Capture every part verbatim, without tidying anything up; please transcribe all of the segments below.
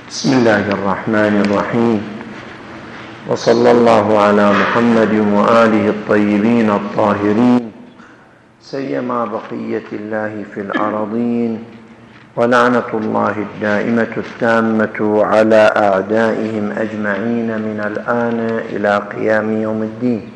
بسم الله الرحمن الرحيم، وصلى الله على محمد وآله الطيبين الطاهرين، سيما بقية الله في الأرضين، ولعنة الله الدائمة التامة على أعدائهم أجمعين من الآن إلى قيام يوم الدين.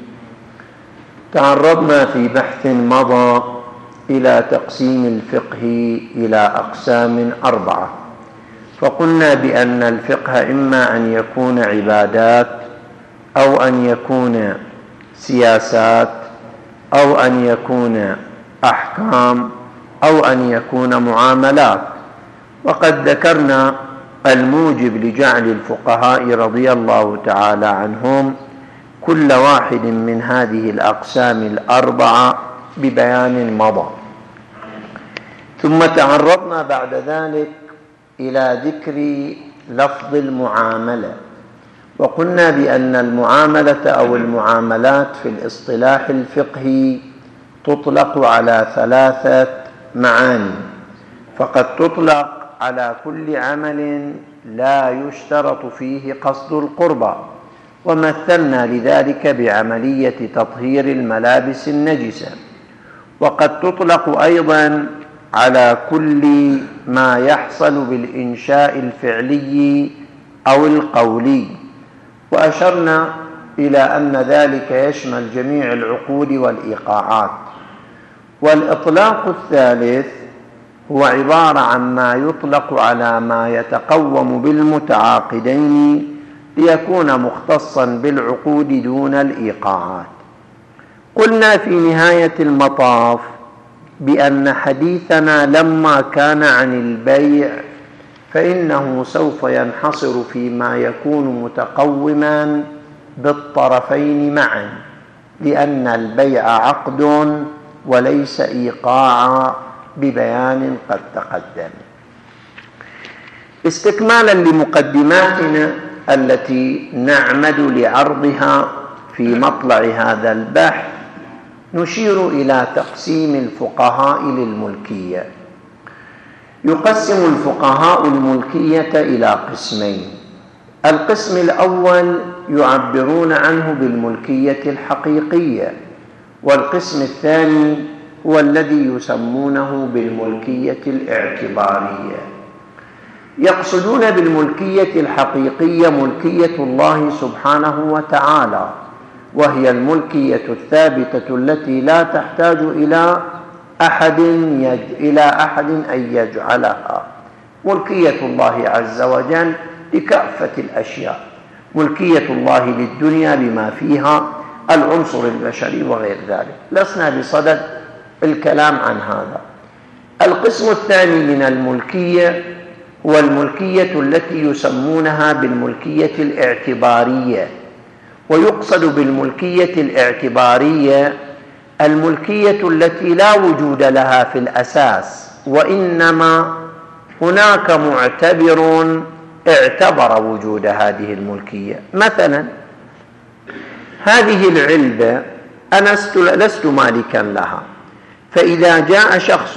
تعرضنا في بحث مضى إلى تقسيم الفقه إلى أقسام أربعة، فقلنا بأن الفقه إما أن يكون عبادات، أو أن يكون سياسات، أو أن يكون أحكام، أو أن يكون معاملات. وقد ذكرنا الموجب لجعل الفقهاء رضي الله تعالى عنهم كل واحد من هذه الأقسام الأربعة ببيان مضى. ثم تعرضنا بعد ذلك إلى ذكر لفظ المعاملة، وقلنا بأن المعاملة أو المعاملات في الاصطلاح الفقهي تطلق على ثلاثة معاني، فقد تطلق على كل عمل لا يشترط فيه قصد القربى، ومثلنا لذلك بعملية تطهير الملابس النجسة. وقد تطلق أيضا على كل ما يحصل بالإنشاء الفعلي أو القولي، وأشرنا إلى أن ذلك يشمل جميع العقود والإيقاعات. والإطلاق الثالث هو عبارة عن ما يطلق على ما يتقوم بالمتعاقدين ليكون مختصا بالعقود دون الإيقاعات. قلنا في نهاية المطاف بأن حديثنا لما كان عن البيع فإنه سوف ينحصر فيما يكون متقوما بالطرفين معا، لأن البيع عقد وليس إيقاعا ببيان قد تقدم. استكمالا لمقدماتنا التي نعمد لعرضها في مطلع هذا البحث، نشير إلى تقسيم الفقهاء للملكية. يقسم الفقهاء الملكية إلى قسمين: القسم الأول يعبرون عنه بالملكية الحقيقية، والقسم الثاني هو الذي يسمونه بالملكية الاعتبارية. يقصدون بالملكية الحقيقية ملكية الله سبحانه وتعالى، وهي الملكية الثابتة التي لا تحتاج إلى أحد يج... إلى أحد أن يجعلها. ملكية الله عز وجل لكافة الأشياء، ملكية الله للدنيا بما فيها العنصر البشري وغير ذلك، لسنا بصدد الكلام عن هذا. القسم الثاني من الملكية هو الملكية التي يسمونها بالملكية الاعتبارية. ويقصد بالملكية الاعتبارية الملكية التي لا وجود لها في الأساس، وإنما هناك معتبر اعتبر وجود هذه الملكية. مثلا هذه العلبة أنا لست مالكا لها، فإذا جاء شخص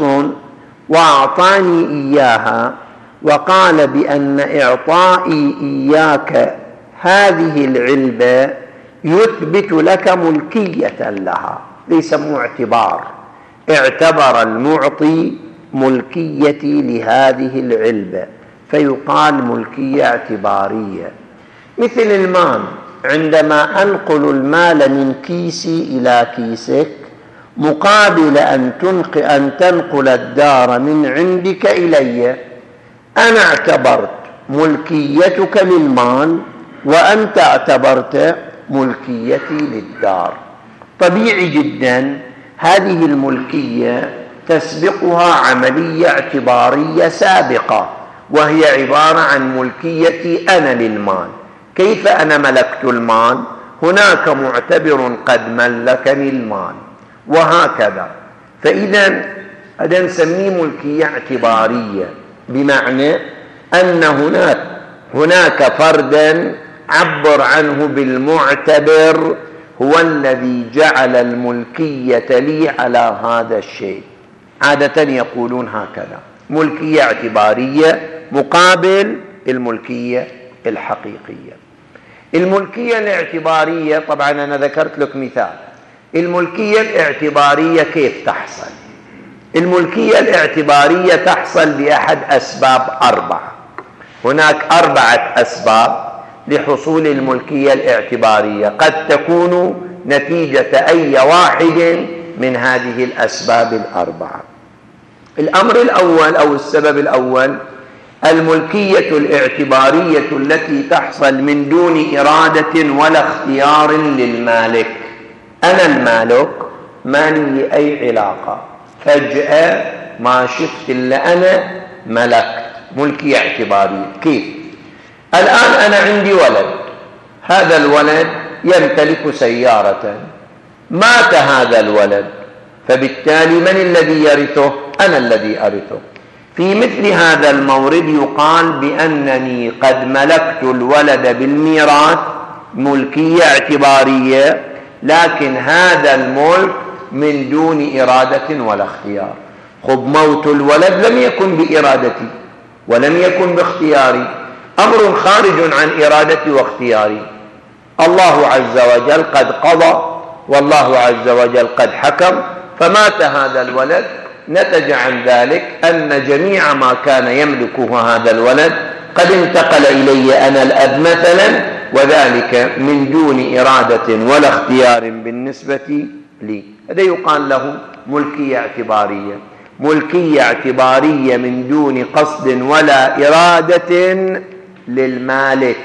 وأعطاني إياها وقال بأن إعطائي إياك هذه العلبة يثبت لك ملكية لها، ليس اعتبار، اعتبر المعطي ملكيتي لهذه العلبة، فيقال ملكية اعتبارية. مثل المال، عندما أنقل المال من كيسي إلى كيسك مقابل أن تنقل, أن تنقل الدار من عندك إلي، أنا اعتبرت ملكيتك للمال وأنت اعتبرت ملكيتي للدار. طبيعي جدا هذه الملكية تسبقها عملية اعتبارية سابقة، وهي عبارة عن ملكيتي أنا للمال. كيف أنا ملكت المال؟ هناك معتبر قد ملكني المال، وهكذا. فإذا هذا نسميه ملكية اعتبارية، بمعنى أن هناك هناك فردا عبر عنه بالمعتبر هو الذي جعل الملكية لي على هذا الشيء. عادة يقولون هكذا: ملكية اعتبارية مقابل الملكية الحقيقية. الملكية الاعتبارية، طبعا أنا ذكرت لك مثال. الملكية الاعتبارية كيف تحصل؟ الملكية الاعتبارية تحصل بأحد أسباب أربعة. هناك أربعة أسباب لحصول الملكية الاعتبارية، قد تكون نتيجة أي واحد من هذه الأسباب الأربعة. الأمر الأول أو السبب الأول، الملكية الاعتبارية التي تحصل من دون إرادة ولا اختيار للمالك. أنا المالك، ما لي أي علاقة، فجأة ما شفت إلا أنا ملكت. ملكية اعتبارية. كيف؟ الآن أنا عندي ولد، هذا الولد يمتلك سيارة، مات هذا الولد، فبالتالي من الذي يرثه؟ أنا الذي أرثه. في مثل هذا المورد يقال بأنني قد ملكت الولد بالميراث، ملكية اعتبارية، لكن هذا الملك من دون إرادة ولا اختيار. خب موت الولد لم يكن بإرادتي ولم يكن باختياري، أمر خارج عن إرادتي واختياري. الله عز وجل قد قضى والله عز وجل قد حكم، فمات هذا الولد. نتج عن ذلك أن جميع ما كان يملكه هذا الولد قد انتقل إلي أنا الأب مثلا، وذلك من دون إرادة ولا اختيار بالنسبة لي. هذا يقال له ملكية اعتبارية. ملكية اعتبارية من دون قصد ولا إرادة للمالك،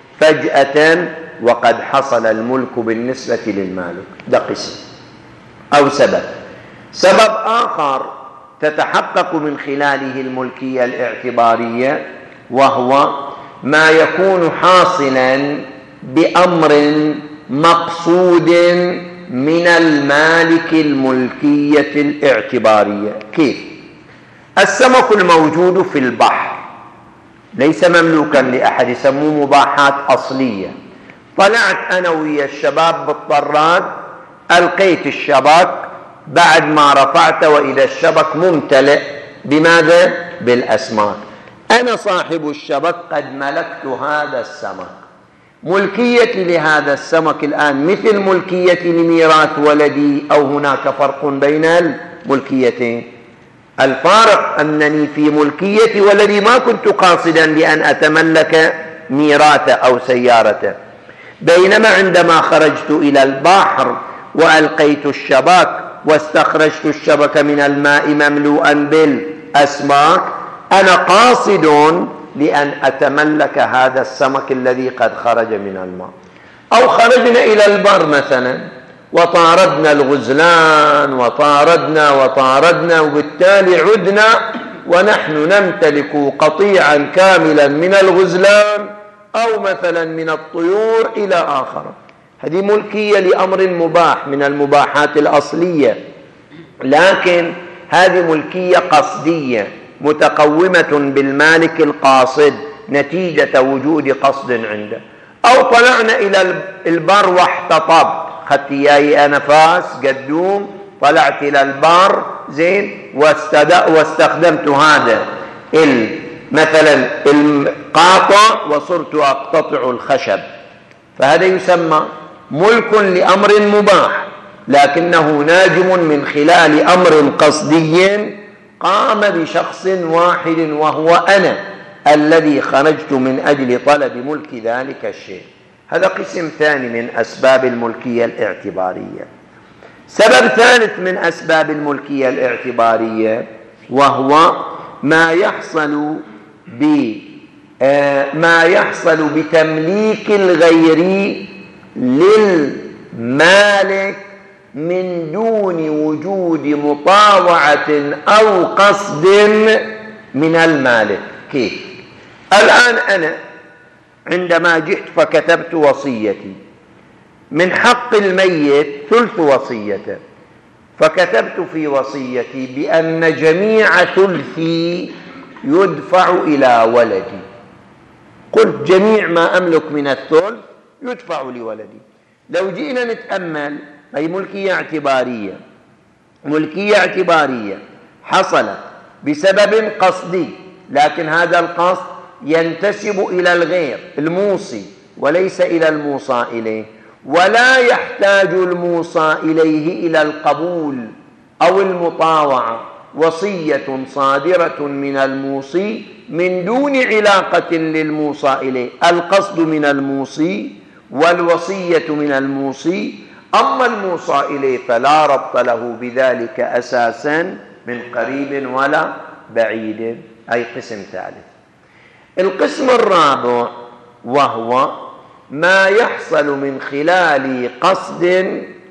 فجأة وقد حصل الملك بالنسبة للمالك. ده قسم أو سبب. سبب آخر تتحقق من خلاله الملكية الاعتبارية، وهو ما يكون حاصلا بأمر مقصود من المالك الملكية الاعتبارية. كيف؟ السمك الموجود في البحر ليس مملوكا لأحد، يسموه مباحات أصلية. طلعت أنا ويا الشباب بالطراد، ألقيت الشبك، بعد ما رفعت وإذا الشبك ممتلئ بماذا؟ بالأسماك. أنا صاحب الشبك قد ملكت هذا السمك. ملكيتي لهذا السمك الآن مثل ملكيتي لميراث ولدي، أو هناك فرق بين الملكيتين؟ الفارق أنني في ملكية ولدي ما كنت قاصدا بأن أتملك ميراث أو سيارة، بينما عندما خرجت إلى البحر وألقيت الشبك واستخرجت الشبك من الماء مملوءا بالأسماك، أنا قاصد لأن أتملك هذا السمك الذي قد خرج من الماء. أو خرجنا إلى البر مثلا وطاردنا الغزلان وطاردنا وطاردنا، وبالتالي عدنا ونحن نمتلك قطيعا كاملا من الغزلان أو مثلا من الطيور إلى آخر. هذه ملكية لأمر مباح من المباحات الأصلية، لكن هذه ملكية قصدية متقومة بالمالك القاصد نتيجة وجود قصد عنده. أو طلعنا إلى البر واحتطبت، خدت إياي أنفاس قدوم، طلعت إلى البر زين واستخدمت هذا مثلا القاطع وصرت أقتطع الخشب، فهذا يسمى ملك لأمر مباح، لكنه ناجم من خلال أمر قصدي قام بشخص واحد وهو أنا الذي خرجت من أجل طلب ملك ذلك الشيء. هذا قسم ثاني من أسباب الملكية الاعتبارية. سبب ثالث من أسباب الملكية الاعتبارية، وهو ما يحصل ب ما يحصل بتمليك الغير للمالك من دون وجود مطاوعة أو قصد من المالك. كيف؟ الآن أنا عندما جئت فكتبت وصيتي، من حق الميت ثلث وصيته، فكتبت في وصيتي بأن جميع ثلثي يدفع إلى ولدي. قلت جميع ما أملك من الثلث يدفع لولدي. لو جئنا نتأمل، هي ملكية اعتبارية. ملكية اعتبارية حصلت بسبب قصدي، لكن هذا القصد ينتسب إلى الغير الموصي وليس إلى الموصى إليه، ولا يحتاج الموصى إليه إلى القبول أو المطاوعة، وصية صادرة من الموصي من دون علاقة للموصى إليه، القصد من الموصي والوصية من الموصي، أما الموصى إليه فلا ربط له بذلك أساسا من قريب ولا بعيد. أي قسم ثالث. القسم الرابع وهو ما يحصل من خلال قصد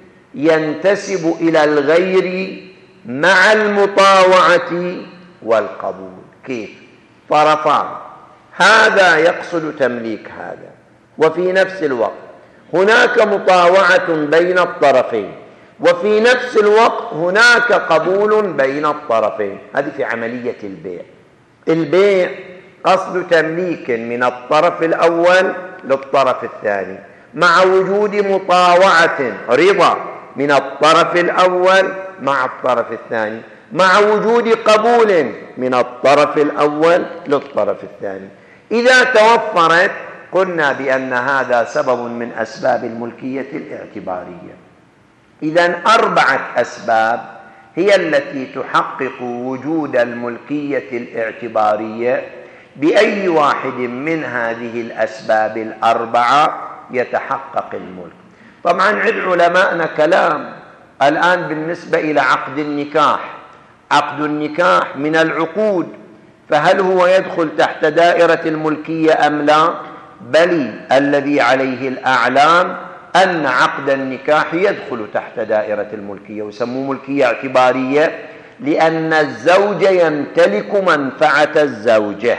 ينتسب إلى الغير مع المطاوعة والقبول. كيف؟ طرفان، هذا يقصد تمليك هذا، وفي نفس الوقت هناك مطاوعة بين الطرفين، وفي نفس الوقت هناك قبول بين الطرفين. هذه في عملية البيع. البيع قصد تمليك من الطرف الأول للطرف الثاني مع وجود مطاوعة رضا من الطرف الأول مع الطرف الثاني، مع وجود قبول من الطرف الأول للطرف الثاني. إذا توفرت قلنا بأن هذا سبب من أسباب الملكية الاعتبارية. إذن أربعة أسباب هي التي تحقق وجود الملكية الاعتبارية. بأي واحد من هذه الأسباب الأربعة يتحقق الملك. طبعا عند علماءنا كلام الآن بالنسبة إلى عقد النكاح. عقد النكاح من العقود، فهل هو يدخل تحت دائرة الملكية أم لا؟ بل الذي عليه الأعلام أن عقد النكاح يدخل تحت دائرة الملكية، ويسموه ملكية اعتبارية، لأن الزوج يمتلك منفعة الزوجة.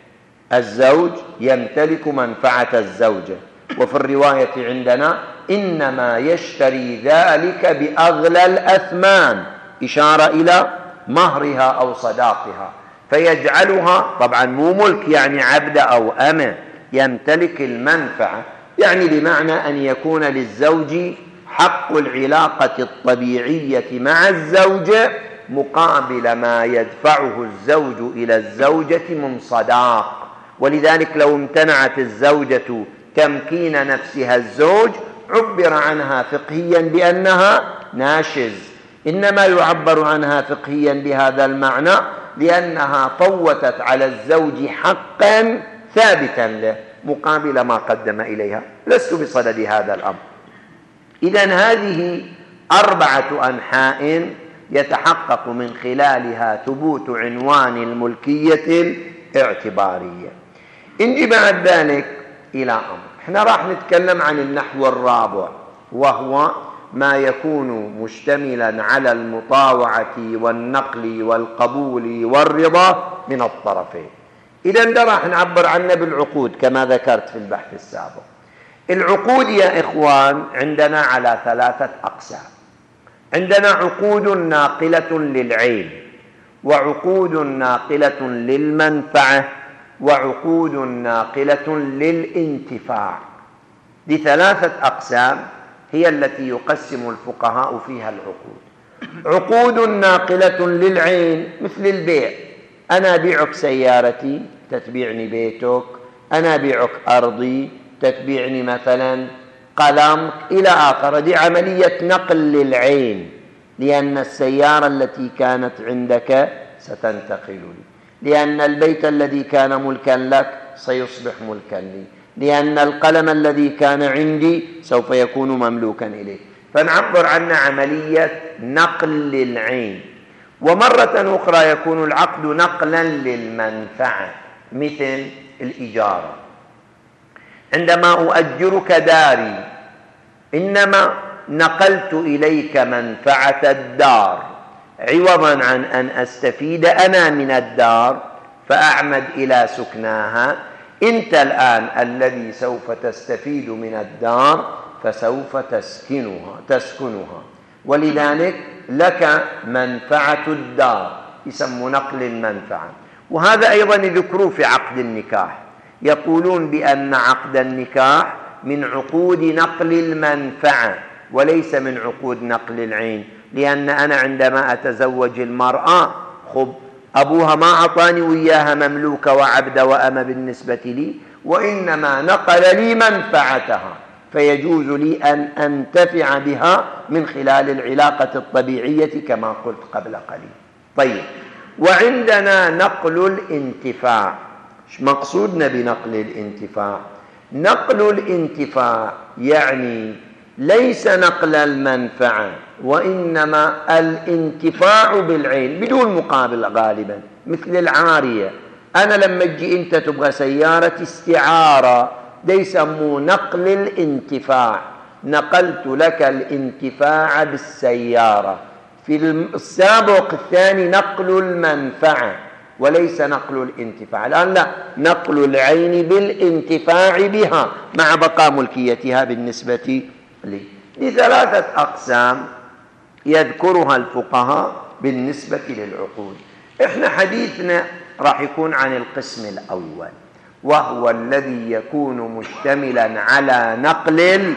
الزوج يمتلك منفعة الزوجة، وفي الرواية عندنا إنما يشتري ذلك بأغلى الأثمان، إشارة إلى مهرها أو صداقها، فيجعلها طبعا مو ملك يعني عبد أو أمة، يمتلك المنفعة، يعني بمعنى أن يكون للزوج حق العلاقة الطبيعية مع الزوجة مقابل ما يدفعه الزوج إلى الزوجة من صداق. ولذلك لو امتنعت الزوجة تمكين نفسها الزوج عبر عنها فقهيا بأنها ناشز، إنما يعبر عنها فقهيا بهذا المعنى لأنها فوتت على الزوج حقا ثابتا له مقابل ما قدم إليها. لست بصدد هذا الأمر. إذن هذه أربعة أنحاء يتحقق من خلالها ثبوت عنوان الملكية الاعتبارية. نجي بعد ذلك إلى أمر، احنا راح نتكلم عن النحو الرابع، وهو ما يكون مشتملا على المطاوعة والنقل والقبول والرضا من الطرفين. إذن ده راح نعبر عنه بالعقود كما ذكرت في البحث السابق. العقود يا إخوان عندنا على ثلاثة أقسام. عندنا عقود ناقلة للعين، وعقود ناقلة للمنفعة، وعقود ناقلة للانتفاع. دي ثلاثة أقسام هي التي يقسم الفقهاء فيها العقود. عقود ناقلة للعين مثل البيع، أنا أبيعك سيارتي تتبيعني بيتك، أنا أبيعك أرضي تتبيعني مثلا قلمك إلى آخر. دي عملية نقل للعين، لأن السيارة التي كانت عندك ستنتقل لي، لأن البيت الذي كان ملكا لك سيصبح ملكا لي، لأن القلم الذي كان عندي سوف يكون مملوكا إليه. فنعبر عنه عملية نقل للعين. ومرة أخرى يكون العقد نقلا للمنفعة مثل الإجارة. عندما أؤجرك داري إنما نقلت إليك منفعة الدار عوضا عن أن أستفيد أنا من الدار فأعمد إلى سكناها. أنت الآن الذي سوف تستفيد من الدار فسوف تسكنها تسكنها ولذلك لك منفعة الدار، يسمى نقل المنفعة. وهذا أيضا يذكروه في عقد النكاح، يقولون بأن عقد النكاح من عقود نقل المنفعة وليس من عقود نقل العين، لأن أنا عندما أتزوج المرأة خب أبوها ما أعطاني وياها مملوكة وعبدة وأمة بالنسبة لي، وإنما نقل لي منفعتها، فيجوز لي أن أنتفع بها من خلال العلاقة الطبيعية كما قلت قبل قليل. طيب، وعندنا نقل الانتفاع. ايش مقصودنا بنقل الانتفاع؟ نقل الانتفاع يعني ليس نقل المنفعة، وإنما الانتفاع بالعين بدون مقابل غالبا، مثل العارية. أنا لما تجي أنت تبغى سيارة استعارة ده يسموه نقل الانتفاع، نقلت لك الانتفاع بالسيارة. في السابق الثاني نقل المنفعة وليس نقل الانتفاع. الآن لا، نقل العين بالانتفاع بها مع بقاء ملكيتها بالنسبة لي. لثلاثة أقسام يذكرها الفقهاء بالنسبة للعقود. إحنا حديثنا راح يكون عن القسم الأول، وهو الذي يكون مشتملا على نقل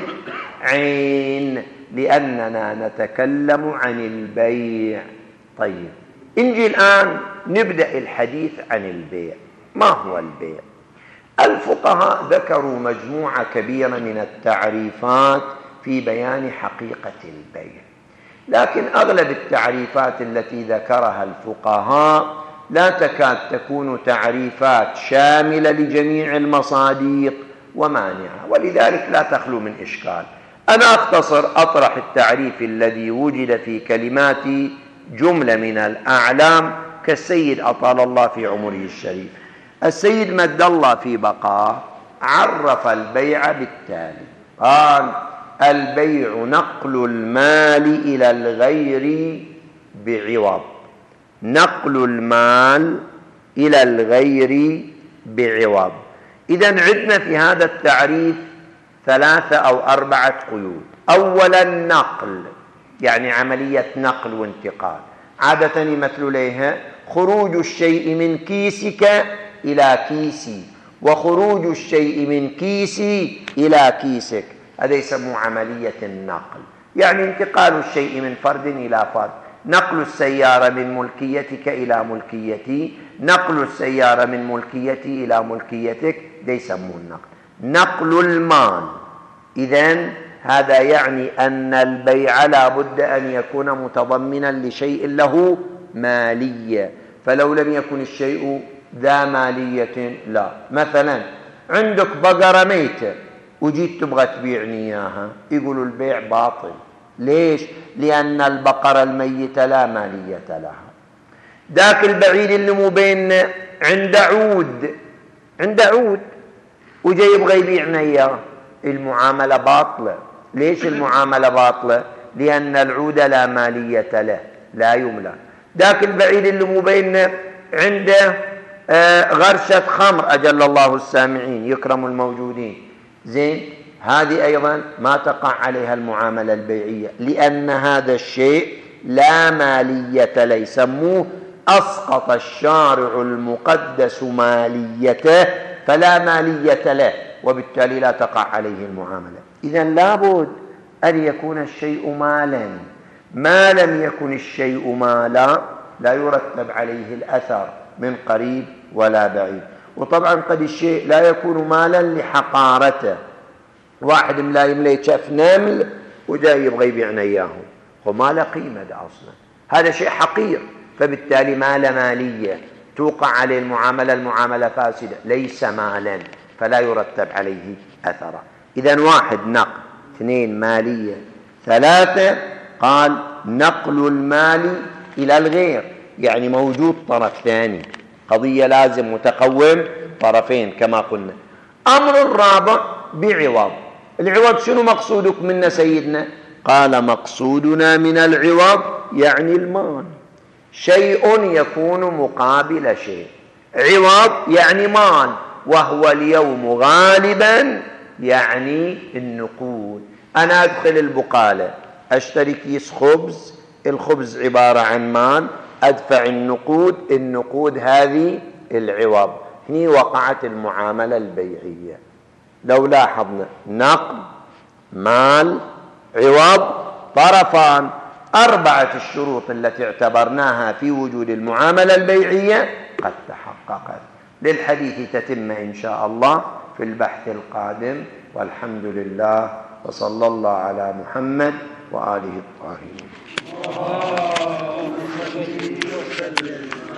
العين، لأننا نتكلم عن البيع. طيب، نجي الآن نبدأ الحديث عن البيع. ما هو البيع؟ الفقهاء ذكروا مجموعة كبيرة من التعريفات في بيان حقيقة البيع، لكن أغلب التعريفات التي ذكرها الفقهاء لا تكاد تكون تعريفات شاملة لجميع المصادق ومانعة، ولذلك لا تخلو من إشكال. أنا أختصر أطرح التعريف الذي وجد في كلمات جملة من الأعلام كالسيد أطال الله في عمره الشريف. السيد مد الله في بقاه عرف البيع بالتالي، قال: البيع نقل المال إلى الغير بعوض. نقل المال إلى الغير بعوض. إذن عندنا في هذا التعريف ثلاثة أو أربعة قيود. أولا، نقل يعني عملية نقل وانتقال، عادة يمثل لها خروج الشيء من كيسك إلى كيسي، وخروج الشيء من كيسي إلى كيسك، هذا يسمى عملية النقل، يعني انتقال الشيء من فرد إلى فرد. نقل السيارة من ملكيتك إلى ملكيتي، نقل السيارة من ملكيتي إلى ملكيتك، ده يسموه النقل. نقل المال، إذن هذا يعني أن البيع لا بد أن يكون متضمنا لشيء له مالية، فلو لم يكن الشيء ذا مالية لا. مثلا عندك بقرة ميتة وجيت تبغى تبيعني إياها، يقولوا البيع باطل. ليش؟ لأن البقرة الميتة لا مالية لها. ذاك البعيد اللي مو بيننا عنده عود، عنده عود وجاي يبغى يبيعنا إياه، المعاملة باطلة. ليش المعاملة باطلة؟ لأن العود لا مالية له، لا يملك. ذاك البعيد اللي مو بيننا عنده آه غرشة خمر، أجل الله السامعين يكرم الموجودين، زين، هذه أيضا ما تقع عليها المعاملة البيعية، لأن هذا الشيء لا مالية له، يسموه أسقط الشارع المقدس ماليته، فلا مالية له، وبالتالي لا تقع عليه المعاملة. إذن لابد أن يكون الشيء مالا. ما لم يكن الشيء مالا لا يرتب عليه الأثر من قريب ولا بعيد. وطبعا قد الشيء لا يكون مالا لحقارته، واحد ملاي ملاي شاف نمل وجاي يبغى يبيعنا إياه، وما له قيمة ده أصلا، هذا شيء حقير، فبالتالي ما له مالية، توقع عليه المعاملة، المعاملة فاسدة، ليس مالا، فلا يرتب عليه أثرا. إذن واحد نقل، اثنين مالية، ثلاثة قال نقل المال إلى الغير، يعني موجود طرف ثاني، قضية لازم متقوم طرفين كما قلنا. أمر الرابع بعوض. العوض شنو مقصودك منا سيدنا؟ قال مقصودنا من العوض يعني المال، شيء يكون مقابل شيء. عوض يعني مال، وهو اليوم غالبا يعني النقود. أنا أدخل البقالة أشتري كيس خبز، الخبز عبارة عن مال، أدفع النقود، النقود هذه العوض. هنا وقعت المعاملة البيعية. لو لاحظنا نقد، مال، عوض، طرفان. أربعة الشروط التي اعتبرناها في وجود المعاملة البيعية قد تحققت. للحديث تتم إن شاء الله في البحث القادم، والحمد لله، وصلى الله على محمد وآله الطاهرين.